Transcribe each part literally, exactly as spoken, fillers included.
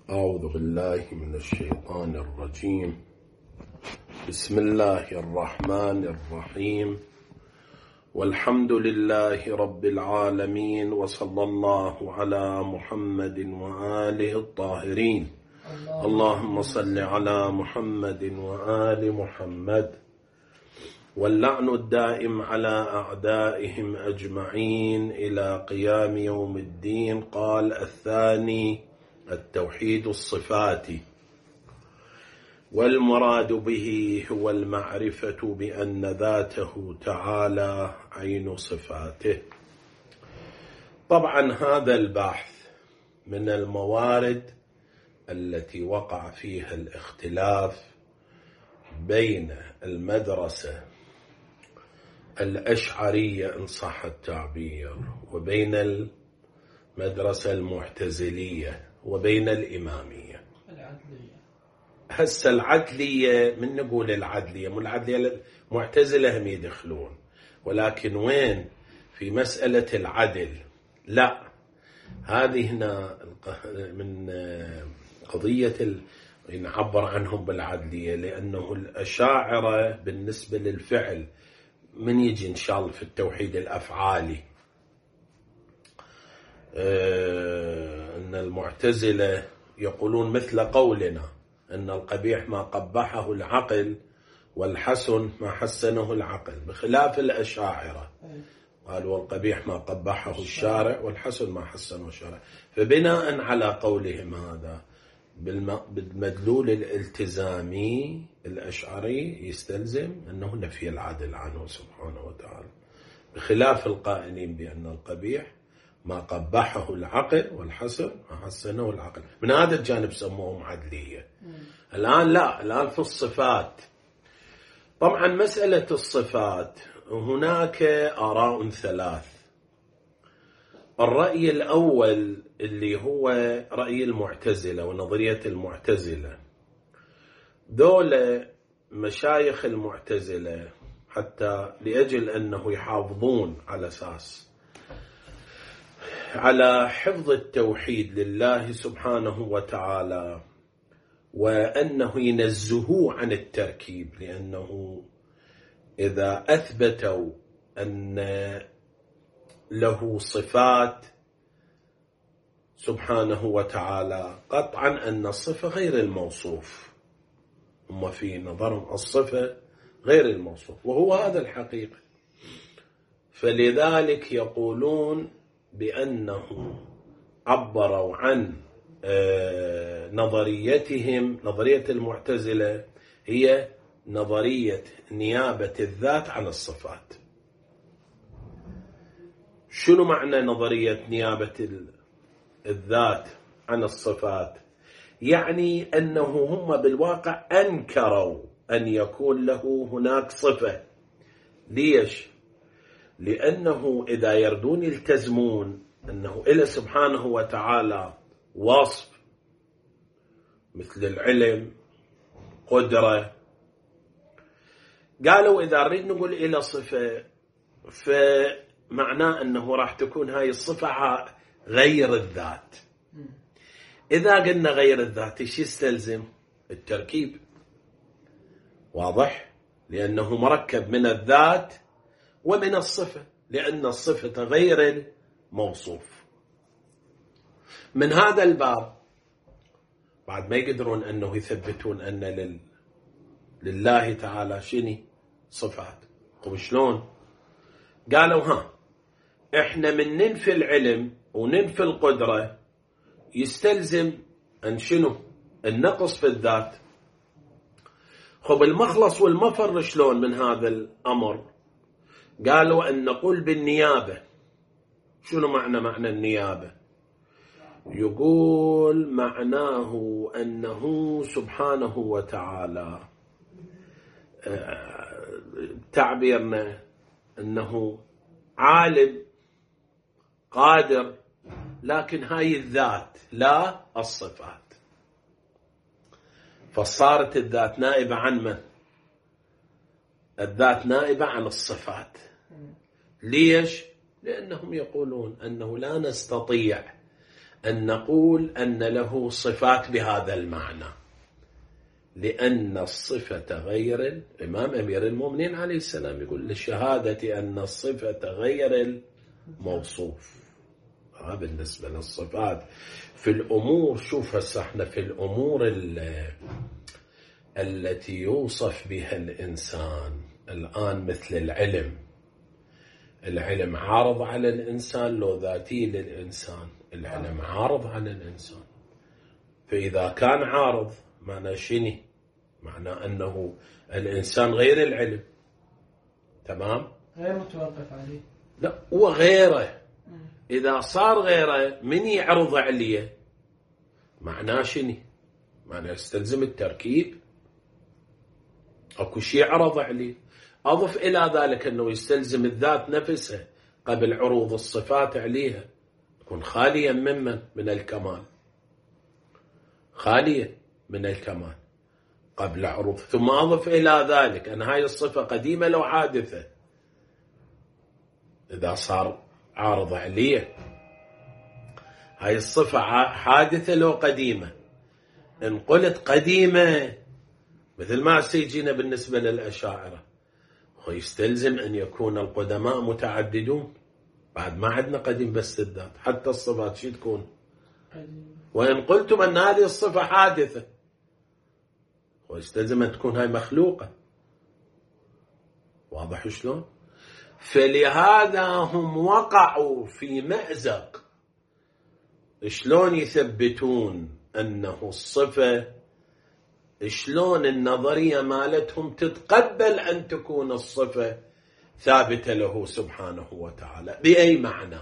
أعوذ بالله من الشيطان الرجيم. بسم الله الرحمن الرحيم، والحمد لله رب العالمين، وصلى الله على محمد وآله الطاهرين. اللهم صل على محمد وآل محمد، واللعن الدائم على أعدائهم أجمعين إلى قيام يوم الدين. قال الثاني التوحيد الصفاتي، والمراد به هو المعرفة بأن ذاته تعالى عين صفاته. طبعا هذا البحث من الموارد التي وقع فيها الاختلاف بين المدرسة الأشعرية إن صح التعبير وبين المدرسة المعتزلية وبين الإمامية. العدلية هسه العدلية من نقول العدلية، مو العدلية المعتزلة هم يدخلون، ولكن وين في مسألة العدل؟ لا، هذه هنا من قضية نعبر عنهم بالعدلية، لأنه الأشاعرة بالنسبة للفعل من يجي إن شاء الله في التوحيد الأفعالي أن المعتزلة يقولون مثل قولنا أن القبيح ما قبحه العقل والحسن ما حسنه العقل، بخلاف الأشاعرة قالوا والقبيح ما قبحه الشارع والحسن ما حسنه الشارع. فبناء على قولهم هذا بالمدلول الالتزامي الأشعري يستلزم أنه نفي العدل عنه سبحانه وتعالى، بخلاف القائلين بأن القبيح ما قبحه العقل والحسن ما حسنه العقل. من هذا الجانب سموهم عدلية. الآن لا، الآن في الصفات. طبعا مسألة الصفات هناك آراء ثلاث. الرأي الأول اللي هو رأي المعتزلة ونظرية المعتزلة، دول مشايخ المعتزلة حتى لأجل أنه يحافظون على أساس على حفظ التوحيد لله سبحانه وتعالى، وأنه ينزهوه عن التركيب، لأنه إذا أثبتوا أن له صفات سبحانه وتعالى قطعا أن الصفة غير الموصوف، هم في نظرهم الصفة غير الموصوف، وهو هذا الحقيقة. فلذلك يقولون بأنه عبروا عن نظريتهم، نظرية المعتزلة هي نظرية نيابة الذات عن الصفات. شنو معنى نظرية نيابة الذات عن الصفات؟ يعني أنه هم بالواقع أنكروا أن يكون له هناك صفة. ليش؟ لأنه إذا يردون يلتزمون أنه إله سبحانه وتعالى وصف مثل العلم، قدرة، قالوا إذا نريد نقول إله صفة فمعناه أنه راح تكون هاي الصفة غير الذات. إذا قلنا غير الذات إيش يستلزم؟ التركيب. واضح؟ لأنه مركب من الذات ومن الصفة، لأن الصفة غير الموصوف. من هذا الباب بعد ما يقدرون أنه يثبتون أن لل... لله تعالى شني صفات. وشلون؟ قالوا ها إحنا من ننفي العلم وننفي القدرة يستلزم أن شنو؟ النقص في الذات. خب المخلص والمفر شلون من هذا الأمر؟ قالوا أن نقول بالنيابة. شنو معنى معنى النيابة؟ يقول معناه أنه سبحانه وتعالى تعبيرنا أنه عالم قادر، لكن هاي الذات لا الصفات. فصارت الذات نائبة عن من؟ الذات نائبة عن الصفات. ليش؟ لأنهم يقولون أنه لا نستطيع أن نقول أن له صفات بهذا المعنى، لأن الصفة غير الإمام أمير المؤمنين عليه السلام يقول لشهادة أن الصفة غير الموصوف. هذا بالنسبة للصفات. في الأمور، شوف هسه احنا في الأمور التي يوصف بها الإنسان الآن مثل العلم، العلم عارض على الإنسان لو ذاتي للإنسان، العلم عارض على الإنسان. فإذا كان عارض معنى شنو؟ معنى أنه الإنسان غير العلم، تمام؟ غير متوقف عليه. لا، هو غيره. إذا صار غيره من يعرض عليه معناه شنو؟ معناه يستلزم التركيب. أكو شيء عرض عليه. أضف إلى ذلك أنه يستلزم الذات نفسها قبل عروض الصفات عليها يكون خاليا ممن من الكمال، خاليا من الكمال قبل عروض. ثم أضف إلى ذلك أن هاي الصفة قديمة لو حادثة. إذا صار عارض عليه هاي الصفة حادثة لو قديمة. إن قلت قديمة مثل ما سيجينا بالنسبة للأشاعرة، ويستلزم أن يكون القدماء متعددون. بعد ما عندنا قديم بس الذات، حتى الصفات شي تكون قديم. وإن قلتم أن هذه الصفة حادثة ويستلزم أن تكون هاي مخلوقة. واضح شلون؟ فلهذا هم وقعوا في مأزق. شلون يثبتون أنه الصفة؟ شلون النظرية مالتهم تتقبل أن تكون الصفة ثابتة له سبحانه وتعالى؟ بأي معنى؟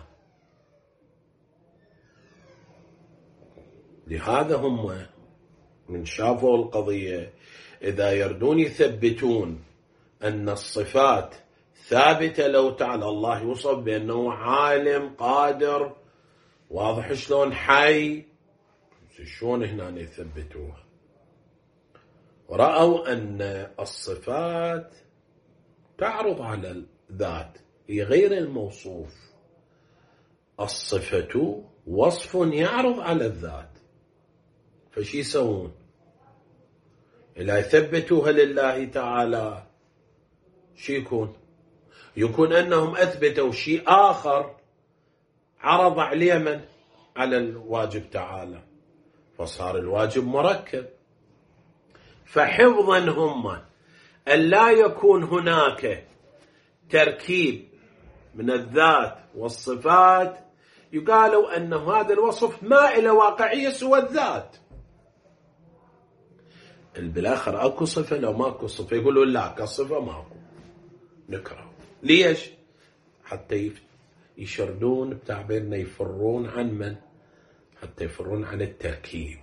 لهذا هم من شافوا القضية إذا يردون يثبتون أن الصفات ثابتة لو تعالى الله يوصف بأنه عالم قادر، واضح شلون حي، شلون هنا يثبتوها؟ ورأوا أن الصفات تعرض على الذات، هي غير الموصوف. الصفة وصف يعرض على الذات، فشي يسوون؟ إلا يثبتوها لله تعالى شي يكون؟ يكون أنهم أثبتوا شيء آخر عرض عليه من؟ على الواجب تعالى، فصار الواجب مركب. فحفظا هم أن لا يكون هناك تركيب من الذات والصفات، يقالوا أن هذا الوصف ما إلى واقعية سوى الذات. بالآخر أكو صفة لو ماكو صفة يقولوا لا كصفة ماكو، نكره. ليش؟ حتى يشردون بتعبيرنا، يفرون عن من؟ حتى يفرون عن التركيب.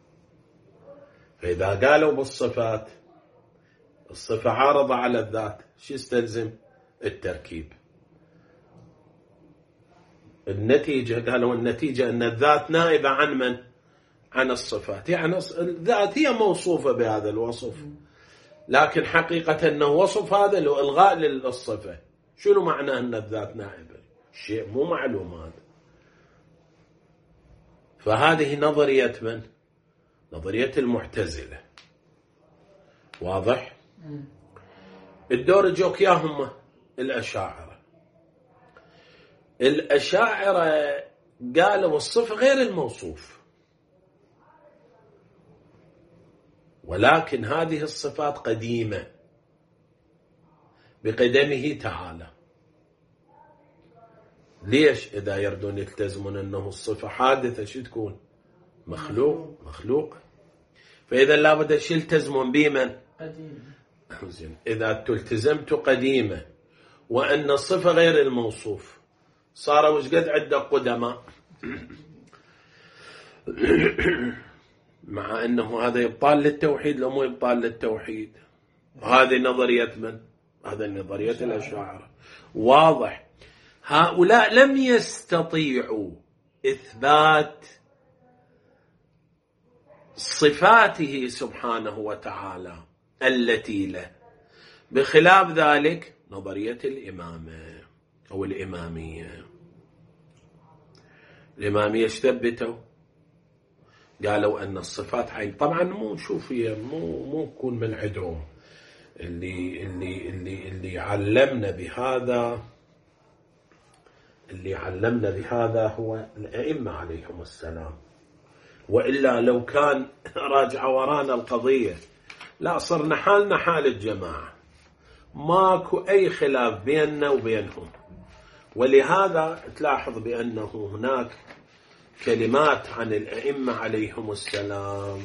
فإذا قالوا بالصفات الصفة عارضة على الذات، شو يستلزم؟ التركيب. النتيجة قالوا النتيجة أن الذات نائبة عن من؟ عن الصفات. يعني الذات هي موصوفة بهذا الوصف، لكن حقيقة أنه وصف هذا له إلغاء للصفة. شنو معنى أن الذات نائبة؟ شيء مو معلوم هذا. فهذه نظرية من؟ نظرية المعتزلة. واضح؟ الدور جوك ياهم الأشاعرة. الأشاعرة قالوا الصفة غير الموصوف، ولكن هذه الصفات قديمة بقدمه تعالى. ليش؟ إذا يردون يلتزمون أنه الصفة حادثة شو تكون؟ مخلوق، مخلوق. فإذا لابد شو يلتزمون بمن؟ قديم. إذا تلتزمت قديمة وأن الصفة غير الموصوف، صار وش قد عدة قدماء مع أنه هذا يبطال للتوحيد لو مو يبطال للتوحيد. هذه نظرية من؟ هذا نظرية الأشاعرة. واضح؟ هؤلاء لم يستطيعوا إثبات صفاته سبحانه وتعالى التي له، بخلاف ذلك نظرية الإمامة أو الإمامية. الإمامية ثبتوا قالوا أن الصفات عين. طبعا مو شوفي مو مو يكون من عندهم، اللي اللي اللي اللي علمنا بهذا اللي علمنا بهذا هو الأئمة عليهم السلام، وإلا لو كان راجع ورانا القضية لا صرنا حالنا حال الجماعة، ماكو أي خلاف بيننا وبينهم. ولهذا تلاحظ بأنه هناك كلمات عن الأئمة عليهم السلام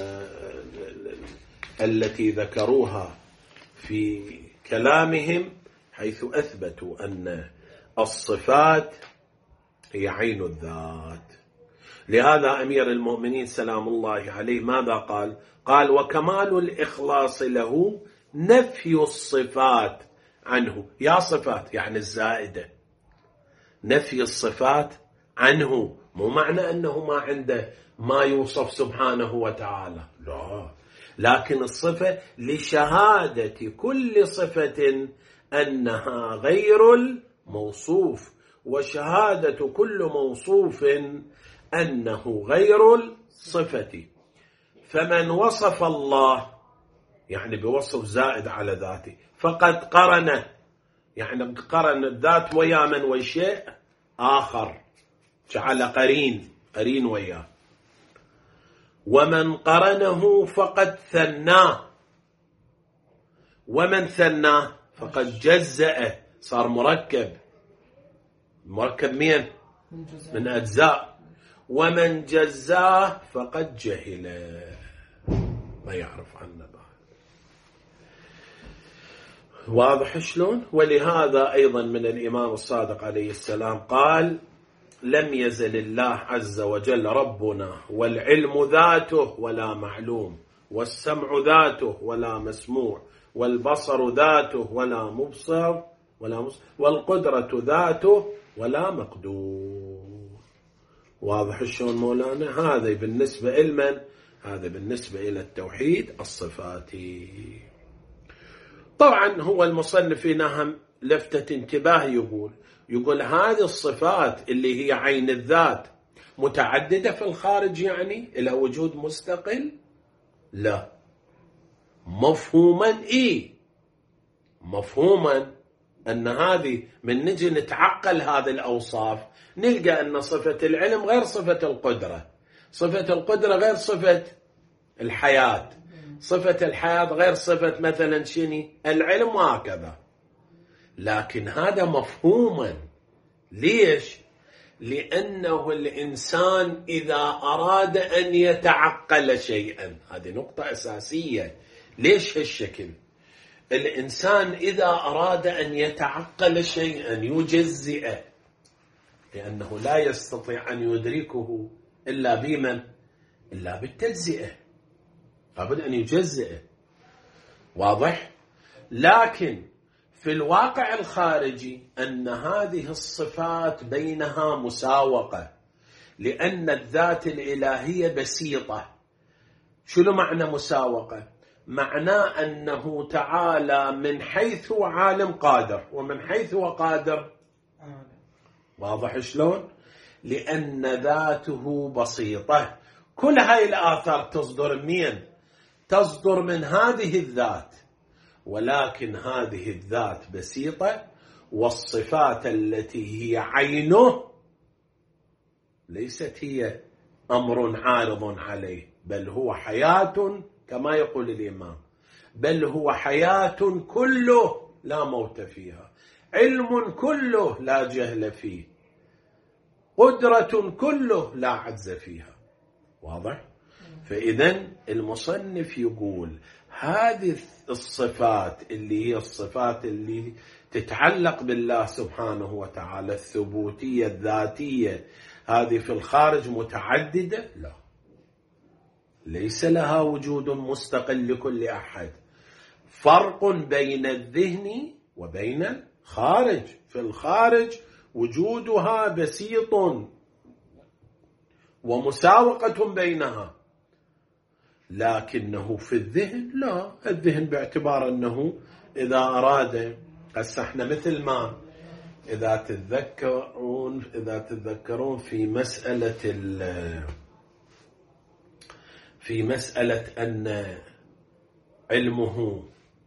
والتي ذكروها في كلامهم حيث أثبتوا أن الصفات هي عين الذات. لهذا أمير المؤمنين سلام الله عليه ماذا قال؟ قال: وكمال الإخلاص له نفي الصفات عنه. يا صفات يعني الزائدة، نفي الصفات عنه، مو معنى أنه ما عنده ما يوصف سبحانه وتعالى، لا، لكن الصفة لشهادة كل صفة أنها غير الموصوف، وشهادة كل موصوف أنه غير الصفة. فمن وصف الله يعني بوصف زائد على ذاته فقد قرن، يعني قرن الذات ويا من وشيء آخر، جعل قرين قرين وياه. ومن قرنه فقد ثناه، ومن ثناه فقد جزأه، صار مركب. مركب مين؟ من أجزاء. ومن جزاه فقد جهله، ما يعرف عنه بعد. واضح شلون؟ ولهذا أيضا من الإمام الصادق عليه السلام قال: لم يزل الله عز وجل ربنا والعلم ذاته ولا معلوم، والسمع ذاته ولا مسموع، والبصر ذاته ولا مبصر ولا مبصر، والقدرة ذاته ولا مقدور. واضح شلون مولانا؟ هذا بالنسبة إلمن؟ هذا بالنسبة إلى التوحيد الصفاتي. طبعا هو المصنف هنا لفتة انتباه، يقول يقول هذه الصفات اللي هي عين الذات متعددة في الخارج، يعني إلى وجود مستقل؟ لا. مفهوما إيه؟ مفهوما أن هذه من نجي نتعقل هذه الأوصاف نلقى أن صفة العلم غير صفة القدرة، صفة القدرة غير صفة الحياة، صفة الحياة غير صفة مثلا شني العلم، وهكذا. لكن هذا مفهوما. ليش؟ لأنه الإنسان إذا أراد أن يتعقل شيئا، هذه نقطة أساسية. ليش هالشكل؟ الإنسان إذا أراد أن يتعقل شيئا يجزئه، لأنه لا يستطيع أن يدركه إلا بمن؟ إلا بالتجزئة، لابد أن يجزئه. واضح؟ لكن في الواقع الخارجي أن هذه الصفات بينها مساوقة، لأن الذات الإلهية بسيطة. شنو معنى مساوقة؟ معناه أنه تعالى من حيث هو عالم قادر، ومن حيث هو قادر واضح شلون؟ لأن ذاته بسيطة. كل هاي الآثار تصدر من تصدر من هذه الذات، ولكن هذه الذات بسيطة، والصفات التي هي عينه ليست هي أمر عارض عليه، بل هو حياة كما يقول الإمام، بل هو حياة كله لا موت فيها، علم كله لا جهل فيه، قدرة كله لا عجز فيها. واضح؟ فإذن المصنف يقول هذه الصفات اللي هي الصفات اللي تتعلق بالله سبحانه وتعالى، الثبوتية الذاتية، هذه في الخارج متعددة؟ لا، ليس لها وجود مستقل لكل أحد. فرق بين الذهن وبين الخارج. في الخارج وجودها بسيط ومساوقة بينها، لكنه في الذهن لا. الذهن باعتبار أنه إذا أراد، هسه احنا مثل ما إذا تتذكرون إذا تتذكرون في مسألة في مسألة أن علمه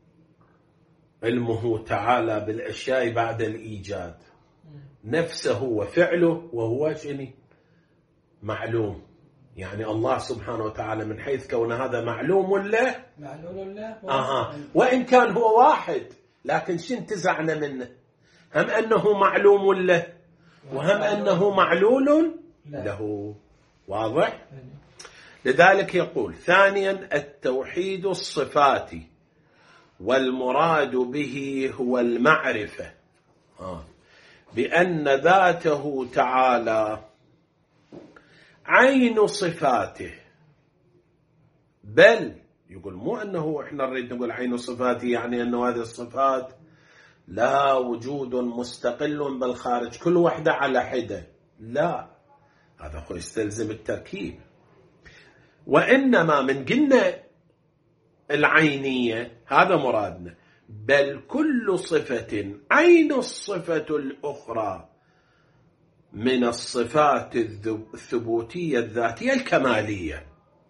علمه تعالى بالأشياء بعد الإيجاد نفسه وفعله وهو شنو معلوم. يعني الله سبحانه وتعالى من حيث كون هذا معلوم له معلول له آه. وإن كان هو واحد لكن شو انتزعنا منه؟ هم أنه معلوم له وهم أنه معلول له. واضح؟ لذلك يقول ثانيا التوحيد الصفاتي والمراد به هو المعرفة آه. بأن ذاته تعالى عين صفاته، بل يقول مو أنه إحنا نريد نقول عين صفاته يعني أنه هذه الصفات لا وجود مستقل بالخارج كل واحدة على حدة، لا، هذا هو يستلزم التركيب. وإنما من قلنا العينية هذا مرادنا، بل كل صفة عين الصفة الأخرى من الصفات الثبوتية الذاتية الكمالية.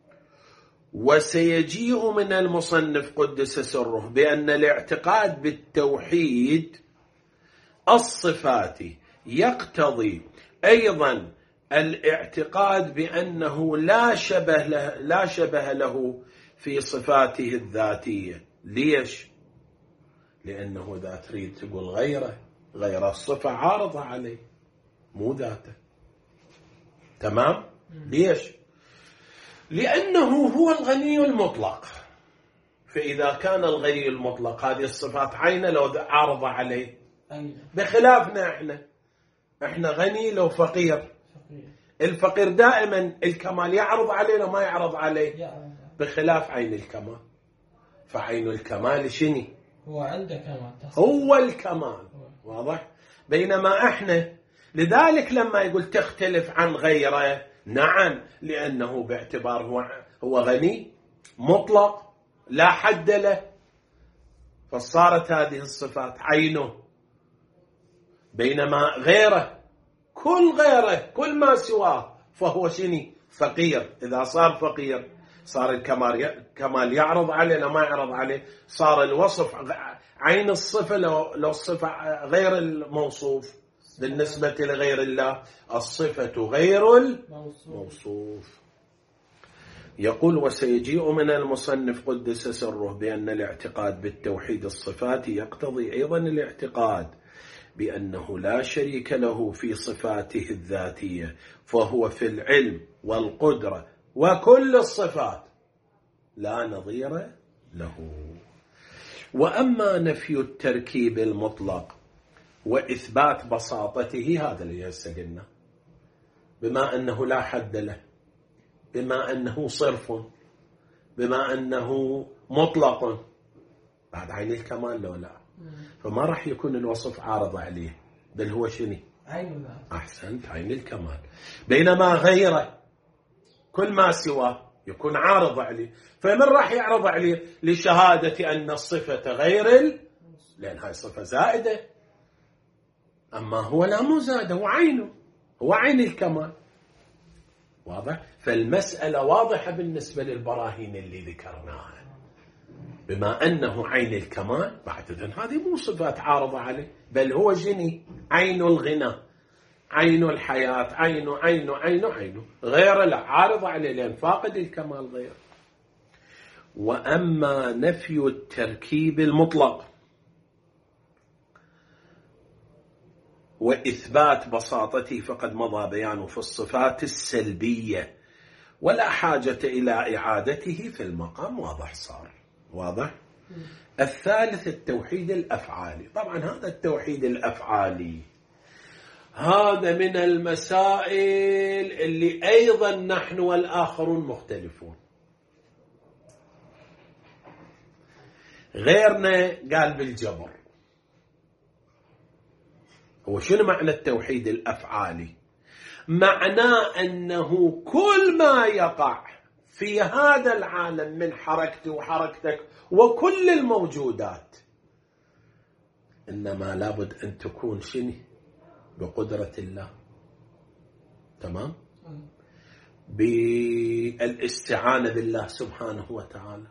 وسيجيء من المصنف قدس سره بأن الاعتقاد بالتوحيد الصفاتي يقتضي أيضا الاعتقاد بأنه لا شبه له, لا شبه له في صفاته الذاتية. ليش؟ لأنه إذا تريد تقول غيره، غير الصفة عارضة عليه مو ذاته. تمام؟ ليش؟ لأنه هو الغني المطلق، فإذا كان الغني المطلق هذه الصفات عينه لو عارضة عليه، بخلافنا احنا احنا غني لو فقير، الفقير دائما الكمال يعرض عليه لو ما يعرض عليه، بخلاف عين الكمال. فعين الكمال شنو؟ هو عنده كمال، هو الكمال. واضح؟ بينما احنا لذلك لما يقول تختلف عن غيره، نعم، لأنه باعتبار هو, هو غني مطلق لا حد له، فصارت هذه الصفات عينه. بينما غيره كل غيره كل ما سواه فهو شنو؟ فقير. إذا صار فقير صار الكمال كمال يعرض عليه لو ما يعرض عليه، صار الوصف عين الصفة لو, لو الصفة غير الموصوف. بالنسبة لغير الله الصفة غير الموصوف. يقول وسيجيء من المصنف قدس سره بأن الاعتقاد بالتوحيد الصفاتي يقتضي أيضا الاعتقاد بأنه لا شريك له في صفاته الذاتية، فهو في العلم والقدرة وكل الصفات لا نظير له. وأما نفي التركيب المطلق وإثبات بساطته، هذا اللي هسه قلنا، بما أنه لا حد له، بما أنه صرف، بما أنه مطلق، بعد عين الكمال لو لا، فما راح يكون الوصف عارض عليه، بل هو شنو؟ عين. أحسنت، عين الكمال. بينما غيره كل ما سواه يكون عارض عليه. فمن راح يعرض عليه؟ لشهادة أن الصفة غير ال... لأن هاي صفة زائدة، أما هو لا مو زائدة، هو عينه، هو عين الكمال. واضح؟ فالمسألة واضحة بالنسبة للبراهين اللي ذكرناها، بما أنه عين الكمال بعد ذن هذه مو صفات عارضة عليه، بل هو جني عين الغنى، عين الحياة، عينه عينه عينه عينه، غير لا عارضة عليه لأن فاقد الكمال غير. وأما نفي التركيب المطلق وإثبات بساطته فقد مضى بيانه في الصفات السلبية ولا حاجة إلى إعادته في المقام. واضح صار؟ واضح؟ الثالث التوحيد الأفعالي. طبعا هذا التوحيد الأفعالي هذا من المسائل اللي أيضا نحن والآخرون مختلفون. غيرنا قال بالجبر. هو شنو معنى التوحيد الأفعالي؟ معناه أنه كل ما يقع في هذا العالم من حركتي وحركتك وكل الموجودات إنما لابد أن تكون شنو؟ بقدرة الله. تمام؟ بالاستعانة بالله سبحانه وتعالى،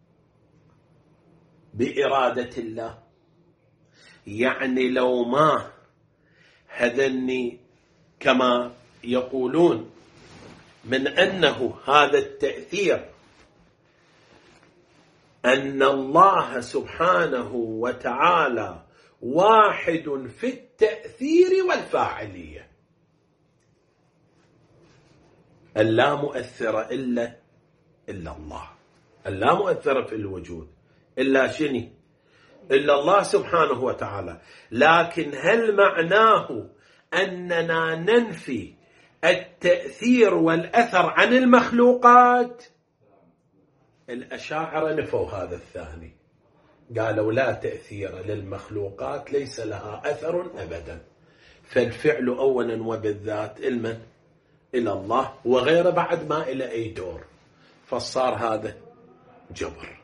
بإرادة الله. يعني لو ما هذني كما يقولون من أنه هذا التأثير أن الله سبحانه وتعالى واحد في التأثير والفاعلية، اللا مؤثر إلا إلا الله، اللا مؤثر في الوجود إلا شني؟ إلا الله سبحانه وتعالى. لكن هل معناه أننا ننفي التأثير والأثر عن المخلوقات؟ الأشاعرة نفوا هذا الثاني، قالوا لا تأثير للمخلوقات، ليس لها أثر أبدا، فالفعل أولا وبالذات المن إلى الله، وغير بعد ما إلى أي دور، فصار هذا جبر.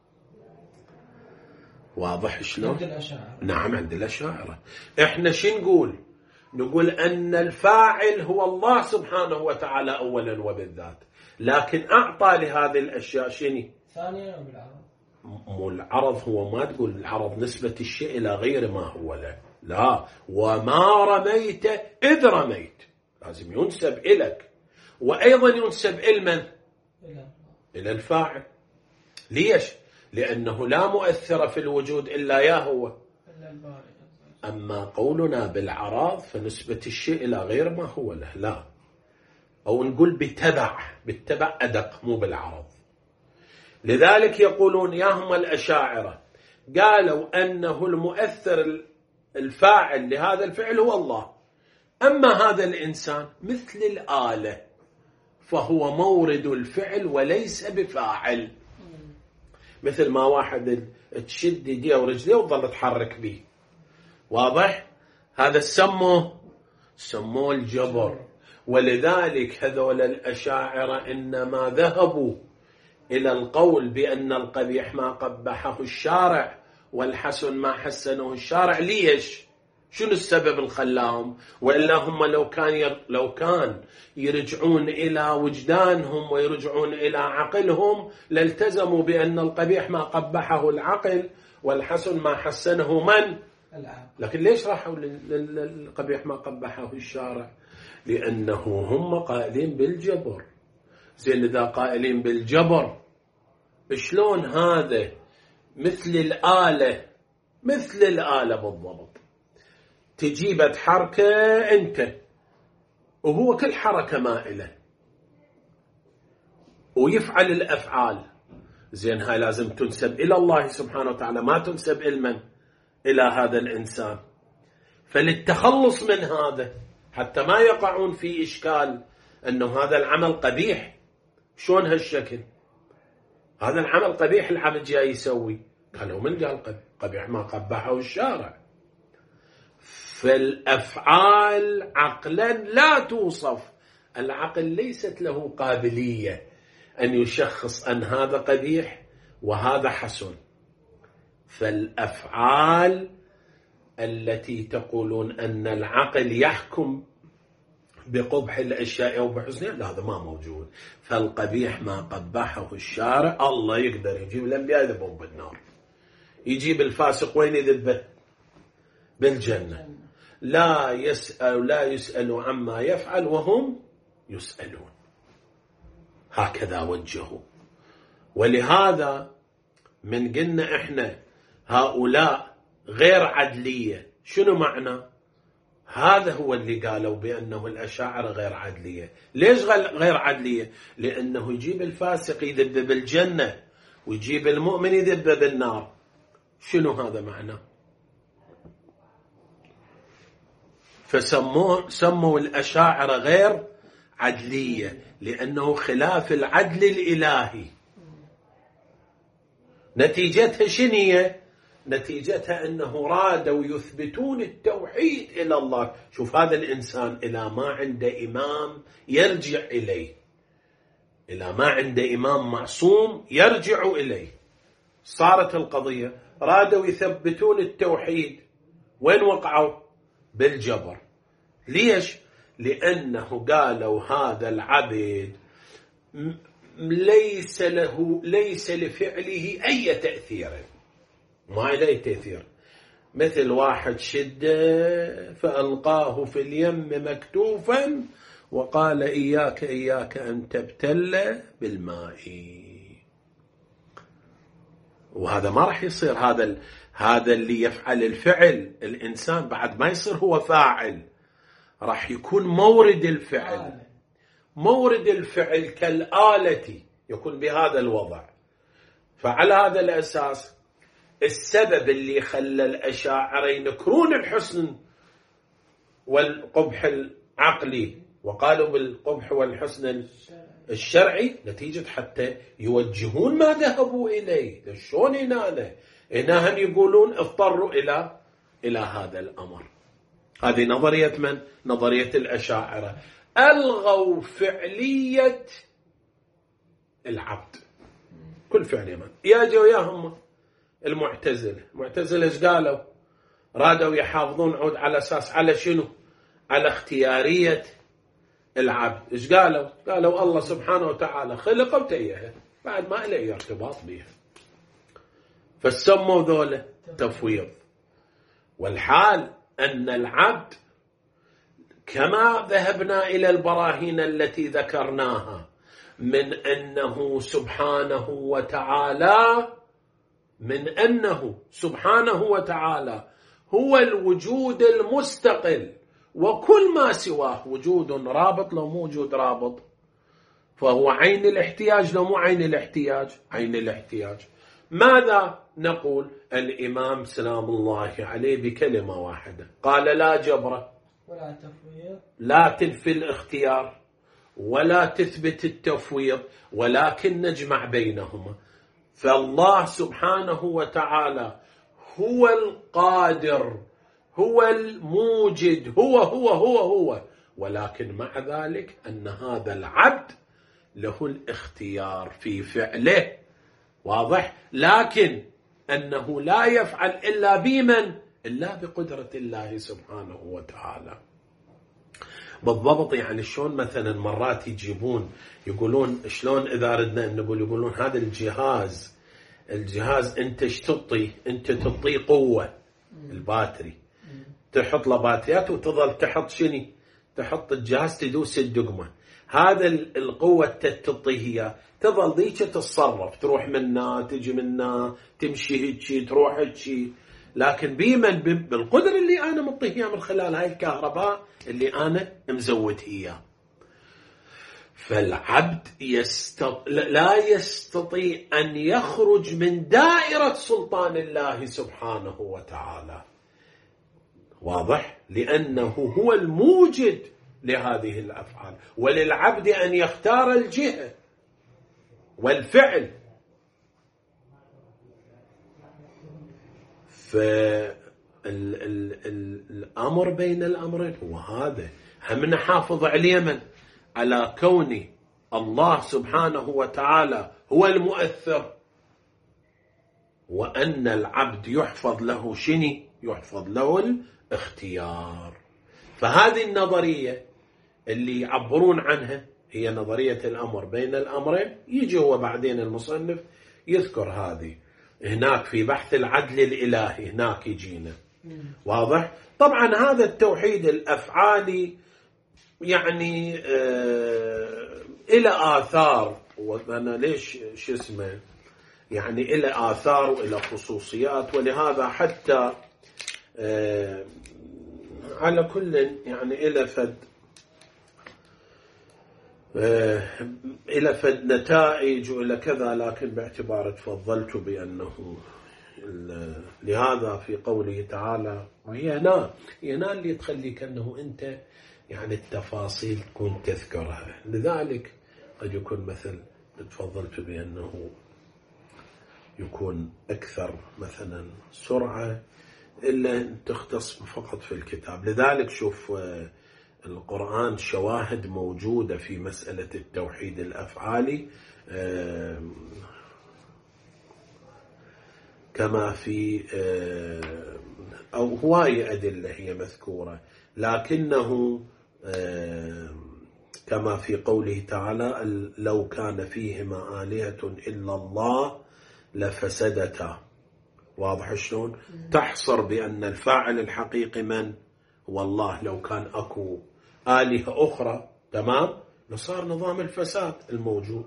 واضح شلون؟ عند الأشاعرة. نعم عند الأشاعرة. إحنا شو نقول؟ نقول أن الفاعل هو الله سبحانه وتعالى أولا وبالذات، لكن أعطى لهذه الأشياء شنو؟ ثانيا بالعرض. مو العرض هو ما تقول العرض نسبة الشيء إلى غير ما هو له، لا، وما رميت إذ رميت، لازم ينسب إليك، وأيضا ينسب إلمن؟ إلى الفاعل. ليش؟ لأنه لا مؤثر في الوجود إلا يا هو. أما قولنا بالعراض فنسبة الشيء إلى غير ما هو له، لا، أو نقول بتبع، بالتبع أدق، مو بالعرض. لذلك يقولون يا هم الأشاعرة قالوا أنه المؤثر الفاعل لهذا الفعل هو الله، أما هذا الإنسان مثل الآلة فهو مورد الفعل وليس بفاعل، مثل ما واحد تشد يديه ورجليه وتظل تحرك به. واضح؟ هذا سموه سموه الجبر. ولذلك هذول الأشاعرة إنما ذهبوا إلى القول بأن القبيح ما قبحه الشارع والحسن ما حسنه الشارع. ليش؟ شنو السبب اللي خلاهم؟ وإلا هم لو كان لو كان يرجعون إلى وجدانهم ويرجعون إلى عقلهم لالتزموا بأن القبيح ما قبحه العقل والحسن ما حسنه من؟ العقل. لكن ليش راحوا للقبيح ما قبحه الشارع؟ لأنه هم قائلين بالجبر. زين إذا قائلين بالجبر شلون هذا مثل الآلة، مثل الآلة بالضبط، تجيب حركة أنت وهو كل حركة مائلة ويفعل الأفعال. زين هاي لازم تنسب إلى الله سبحانه وتعالى، ما تنسب إلى من؟ إلى هذا الإنسان. فللتخلص من هذا حتى ما يقعون في إشكال أنه هذا العمل قبيح، شلون هالشكل؟ هذا العمل قبيح العبد جاي يسوي، قالوا من قال قبيح ما قبحه الشارع. فالأفعال عقلا لا توصف، العقل ليست له قابلية أن يشخص أن هذا قبيح وهذا حسن. فالأفعال التي تقولون أن العقل يحكم بقبح الأشياء أو بحسنها، لا هذا ما موجود. فالقبيح ما قبحه الشارع، الله يقدر يجيب الأنبياء يذبون بالنار، يجيب الفاسق وين يذبه؟ بالجنة. لا يسأل لا يسأل عما يفعل وهم يسألون. هكذا وجهوا. ولهذا من قلنا إحنا هؤلاء غير عدلية، شنو معنى؟ هذا هو اللي قالوا بأنه الأشاعرة غير عدلية. ليش غير عدلية؟ لأنه يجيب الفاسق يذب بالجنة ويجيب المؤمن يذب بالنار. شنو هذا معنى؟ فسموه سموا الأشاعرة غير عدلية لأنه خلاف العدل الإلهي. نتيجتها شنية؟ نتيجتها أنه رادوا يثبتون التوحيد إلى الله. شوف هذا الإنسان إلى ما عنده إمام يرجع إليه، إلى ما عنده إمام معصوم يرجع إليه. صارت القضية رادوا يثبتون التوحيد، وين وقعوا؟ بالجبر. ليش؟ لأنه قالوا هذا العبد ليس له ليس لفعله أي تأثير، ما له أي تأثير، مثل واحد شد فألقاه في اليم مكتوفا وقال إياك إياك أن تبتل بالماء. وهذا ما راح يصير، هذا هذا اللي يفعل الفعل الإنسان بعد ما يصير هو فاعل، راح يكون مورد الفعل، مورد الفعل كالآلة يكون بهذا الوضع. فعلى هذا الأساس السبب اللي خلى الأشاعرة ينكرون الحسن والقبح العقلي وقالوا بالقبح والحسن الشرعي نتيجة حتى يوجهون ما ذهبوا إليه. شلون هنا هنا هم يقولون اضطروا إلى إلى هذا الأمر. هذه نظرية من؟ نظرية الأشاعرة، ألغوا فعلية العبد، كل فعل من يجوا وياهم المعتزلة. المعتزلة ايش قالوا؟ رادوا يحافظون عود على أساس على شنو؟ على اختيارية العبد. ايش قالوا؟ قالوا الله سبحانه وتعالى خلق وتيهه بعد ما له ارتباط بها، فسموا ذولا تفويض. والحال أن العبد كما ذهبنا إلى البراهين التي ذكرناها من أنه سبحانه وتعالى من أنه سبحانه وتعالى هو الوجود المستقل، وكل ما سواه وجود رابط لو مو وجود رابط، فهو عين الاحتياج لو مو عين الاحتياج عين الاحتياج. ماذا نقول؟ الإمام سلام الله عليه بكلمة واحدة قال لا جبر ولا تفويض، لا تنفي الاختيار ولا تثبت التفويض، ولكن نجمع بينهما. فالله سبحانه وتعالى هو القادر، هو الموجد، هو هو هو هو، ولكن مع ذلك أن هذا العبد له الاختيار في فعله، واضح؟ لكن أنه لا يفعل إلا بمن؟ إلا بقدرة الله سبحانه وتعالى. بالضبط. يعني شلون مثلا مرات يجيبون يقولون شلون إذا ردنا أن نقول يقولون هذا الجهاز الجهاز أنت ايش تعطي؟ أنت تعطيه قوة، الباتري تحط له باتريات وتظل تحط شنو؟ تحط الجهاز تدوس الدقمة، هذا القوة تعطيه هي تظل ذيك تتصرف، تروح منا تجي منا تمشي هيك تروح هيك، لكن بمن؟ بالقدر اللي أنا مطيه من خلال هاي الكهرباء اللي أنا مزود إياه. فالعبد يستط... لا يستطيع أن يخرج من دائرة سلطان الله سبحانه وتعالى، واضح؟ لأنه هو الموجد لهذه الأفعال، وللعبد أن يختار الجهة والفعل. فالأمر بين الأمرين هو هذا، هم نحافظ عليه من؟ على كون الله سبحانه وتعالى هو المؤثر، وأن العبد يحفظ له شني؟ يحفظ له الاختيار. فهذه النظرية اللي يعبرون عنها هي نظرية الأمر بين الأمرين. يجي هو بعدين المصنف يذكر هذه هناك في بحث العدل الإلهي، هناك يجينا، واضح؟ طبعا هذا التوحيد الأفعالي يعني آه إلى آثار، وأنا ليش شو اسمه يعني إلى آثار وإلى خصوصيات، ولهذا حتى آه على كل يعني إلى فد آه إلى فد نتائج وإلى كذا، لكن باعتبار تفضلت بأنه لهذا في قوله تعالى وهي هنا هنا اللي تخليك أنه أنت يعني التفاصيل تكون تذكرها، لذلك قد يكون مثل تفضلت بأنه يكون أكثر مثلا سرعة إلا تختص فقط في الكتاب. لذلك شوف القرآن شواهد موجودة في مسألة التوحيد الأفعالي كما في أو هواية أدلة هي مذكورة، لكنه كما في قوله تعالى لو كان فيهما آلهة إلا الله لفسدتا. واضح شلون؟ تحصر بأن الفاعل الحقيقي من هو الله. لو كان أكو آلهة أخرى تمام لصار نظام الفساد الموجود.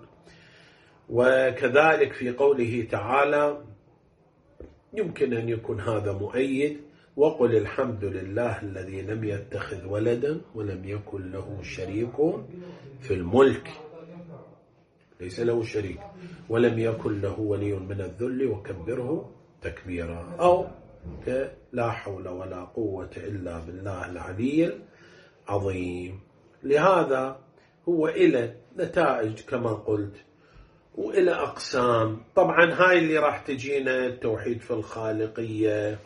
وكذلك في قوله تعالى يمكن أن يكون هذا مؤيد وقل الحمد لله الذي لم يتخذ ولدا ولم يكن له شريك في الملك، ليس له شريك، ولم يكن له ولي من الذل وكبره تكبيرا، أو لا حول ولا قوة إلا بالله العلي العظيم. لهذا هو إلى نتائج كما قلت وإلى أقسام. طبعا هاي اللي راح تجينا التوحيد في الخالقية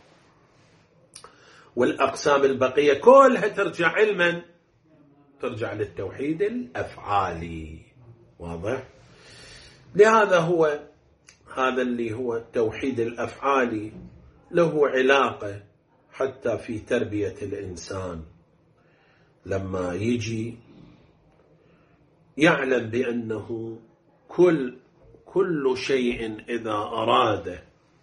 والأقسام البقية كلها ترجع علما ترجع للتوحيد الأفعالي. واضح؟ لهذا هو هذا اللي هو التوحيد الأفعالي له علاقة حتى في تربية الإنسان، لما يجي يعلم بأنه كل كل شيء إذا أراد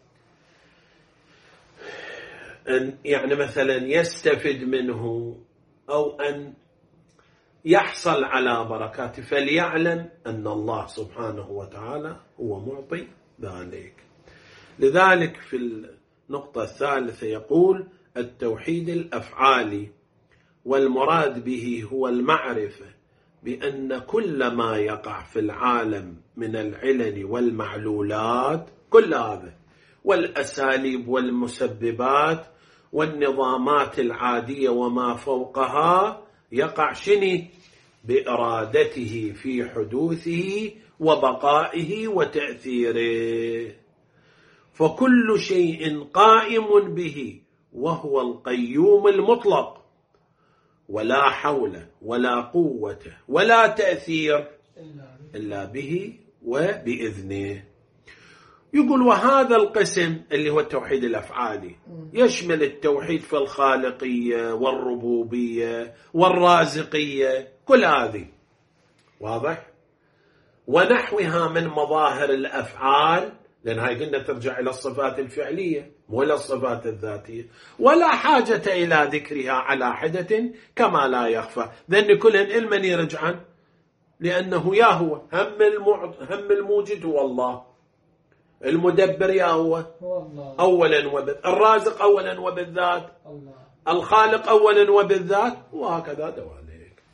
أن يعني مثلا يستفد منه أو أن يحصل على بركاته فليعلم أن الله سبحانه وتعالى هو معطي ذلك. لذلك في النقطة الثالثة يقول التوحيد الأفعالي والمراد به هو المعرفة بأن كل ما يقع في العالم من العلل والمعلولات كل هذا والأساليب والمسببات والنظامات العادية وما فوقها يقع شني بإرادته في حدوثه وبقائه وتأثيره، فكل شيء قائم به وهو القيوم المطلق، ولا حول ولا قوة ولا تأثير إلا به وبإذنه. يقول وهذا القسم اللي هو التوحيد الأفعالي يشمل التوحيد في الخالقية والربوبية والرازقية كل هذه. واضح؟ ونحوها من مظاهر الأفعال، لأن هاي قلنا ترجع إلى الصفات الفعلية مو إلى الصفات الذاتية، ولا حاجة إلى ذكرها على حدة كما لا يخفى، لأن كلهن المن يرجعن، لأنه يا هو هم, هم الموجد هو الله، المدبر يا هو, هو الله. أولا وبالذات، الرازق أولا وبالذات الله. الخالق أولا وبالذات، وهكذا دواليك.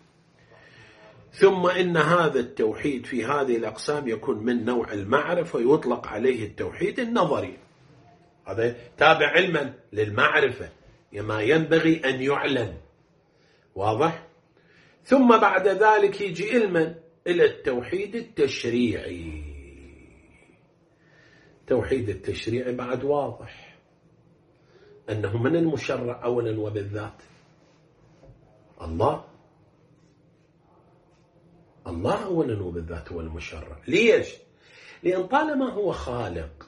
ثم إن هذا التوحيد في هذه الأقسام يكون من نوع المعرفة ويطلق عليه التوحيد النظري، هذا تابع علما للمعرفة ما ينبغي أن يعلم. واضح؟ ثم بعد ذلك يجي علما إلى التوحيد التشريعي. توحيد التشريعي بعد واضح أنه من المشرع أولا وبالذات الله الله أولا وبالذات هو المشرع. ليش؟ لأن طالما هو خالق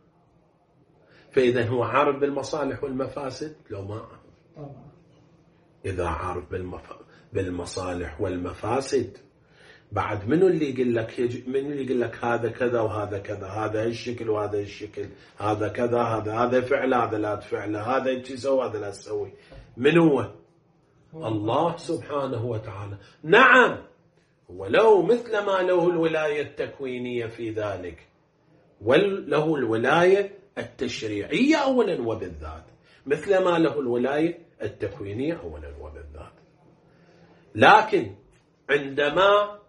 فإذا هو عارف بالمصالح والمفاسد لو ما إذا عارف بالمصالح والمفاسد بعد منو اللي يقول لك يج... منو اللي يقول لك هذا كذا وهذا كذا، هذا الشكل وهذا الشكل، هذا كذا هذا هذا فعل هذا لا تفعل، هذا يسوي هذا لا تسوي. من هو؟ الله سبحانه وتعالى. نعم ولو مثل ما له الولاية التكوينية في ذلك وله الولاية التشريعية أولا وبالذات، مثل ما له الولاية التكوينية أولا وبالذات. لكن عندما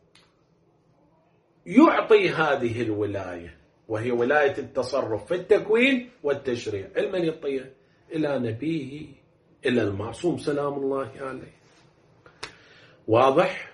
يعطي هذه الولاية وهي ولاية التصرف في التكوين والتشريع، علما يعطيها إلى نبيه إلى المعصوم سلام الله عليه. واضح؟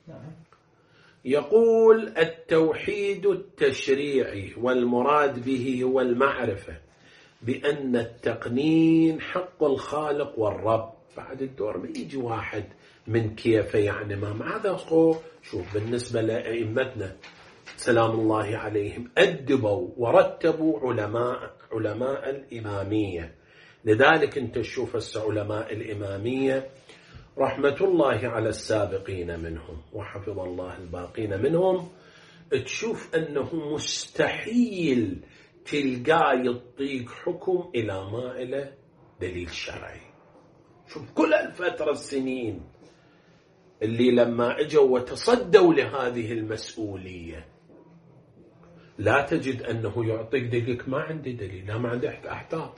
يقول التوحيد التشريعي والمراد به هو المعرفة بأن التقنين حق الخالق والرب. بعد الدور ما يجي واحد من كيف يعني ما مع هذا. شوف بالنسبة لأئمتنا سلام الله عليهم أدبوا ورتبوا علماء علماء الإمامية. لذلك أنت تشوف علماء الإمامية رحمة الله على السابقين منهم وحفظ الله الباقين منهم، تشوف أنه مستحيل تلقاه يطيق حكم إلى ما إلى دليل شرعي. شوف كل الفترة السنين اللي لما اجوا وتصدوا لهذه المسؤولية لا تجد أنه يعطيك دليل. ما عندي دليل، لا ما عندي أحتاط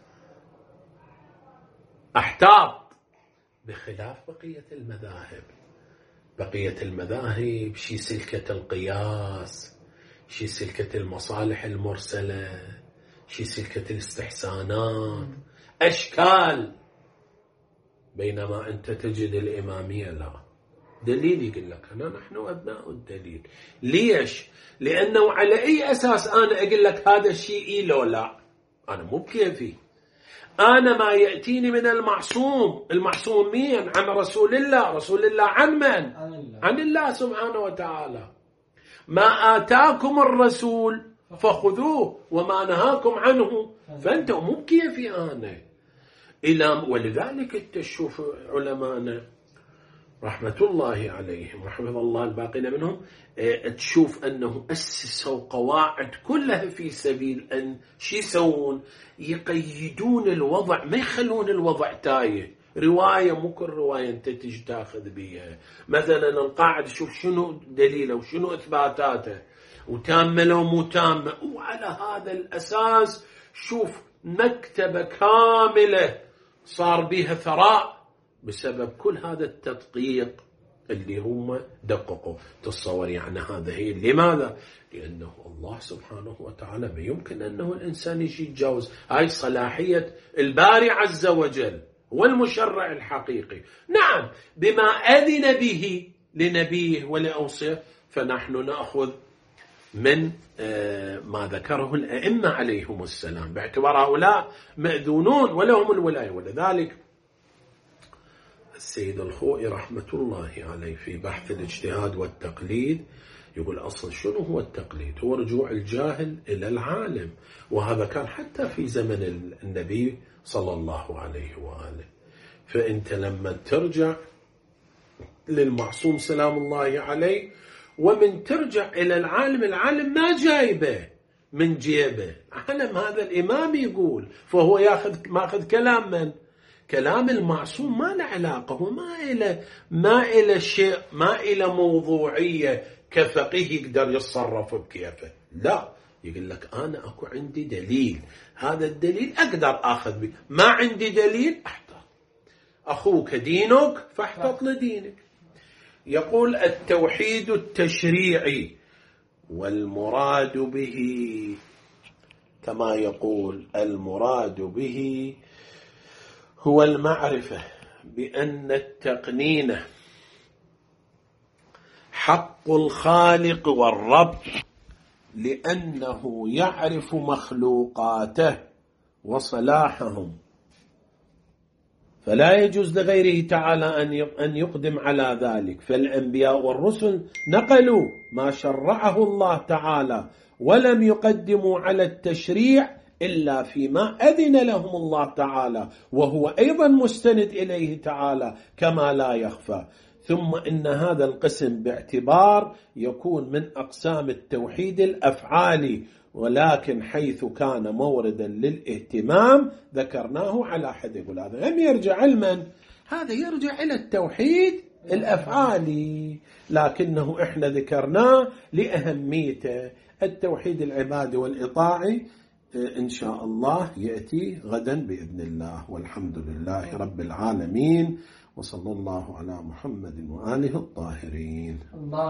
أحتاط بخلاف بقية المذاهب. بقية المذاهب شي سلكة القياس، شي سلكة المصالح المرسلة، شي سلكة الاستحسانات، أشكال. بينما أنت تجد الإمامية لا، دليل يقول لك أنا نحن أبناء الدليل. ليش؟ لأنه على أي أساس أنا أقول لك هذا الشيء إيه لو لا؟ أنا مو بكيفي. أنا ما يأتيني من المعصوم. المعصوم مين؟ عن رسول الله. رسول الله عن من؟ عن الله, عن الله سبحانه وتعالى. ما آتاكم الرسول فخذوه وما نهاكم عنه فأنتم. مو بكيفي أنا إلى. ولذلك تشوف علماءنا رحمة الله عليهم وحفظ الله الباقين منهم تشوف أنه أسسوا قواعد كلها في سبيل أن شي يسوون؟ يقيدون الوضع، ما يخلون الوضع تايه. رواية مو كل رواية أنت تجي تاخذ بيها. مثلا القاعدة شوف شنو دليله وشنو إثباتاته وتامة لو مو تامة، وعلى هذا الأساس شوف مكتبة كاملة صار بها ثراء بسبب كل هذا التدقيق اللي هم دققوا. تصور يعني هذا هي لماذا؟ لأنه الله سبحانه وتعالى ما يمكن أنه الإنسان يجي يتجاوز. هاي صلاحية الباري عز وجل والمشرع الحقيقي. نعم بما أذن به لنبيه ولأوصيه، فنحن نأخذ من ما ذكره الأئمة عليهم السلام باعتبار هؤلاء مأذونون ولهم الولاية. ولذلك السيد الخوئي رحمة الله عليه في بحث الاجتهاد والتقليد يقول أصلا شنو هو التقليد؟ هو رجوع الجاهل إلى العالم، وهذا كان حتى في زمن النبي صلى الله عليه وآله. فأنت لما ترجع للمعصوم سلام الله عليه ومن ترجع إلى العالم، العالم ما جايبه من جيبه، عالم هذا الإمام يقول، فهو ياخذ ماخذ كلام من؟ كلام المعصوم. ما له علاقة، هو ما إلى ما إلى شيء، ما إلى موضوعية كفقيه يقدر يتصرف بكيفه. لا، يقول لك أنا أكو عندي دليل، هذا الدليل أقدر أخذ به. ما عندي دليل أحتاط. أخوك دينك فاحتط لدينك. يقول التوحيد التشريعي والمراد به كما يقول المراد به هو المعرفة بأن التقنين حق الخالق والرب، لأنه يعرف مخلوقاته وصلاحهم، فلا يجوز لغيره تعالى أن يقدم على ذلك. فالأنبياء والرسل نقلوا ما شرعه الله تعالى ولم يقدموا على التشريع إلا فيما أذن لهم الله تعالى، وهو أيضا مستند إليه تعالى كما لا يخفى. ثم إن هذا القسم باعتبار يكون من أقسام التوحيد الأفعالي، ولكن حيث كان موردا للاهتمام ذكرناه على حد. يقول هذا لم يرجع علما، هذا يرجع إلى التوحيد الأفعالي، لكنه إحنا ذكرناه لأهميته. التوحيد العبادي والإطاعي إن شاء الله يأتي غدا بإذن الله، والحمد لله رب العالمين، وصلى الله على محمد وآله الطاهرين.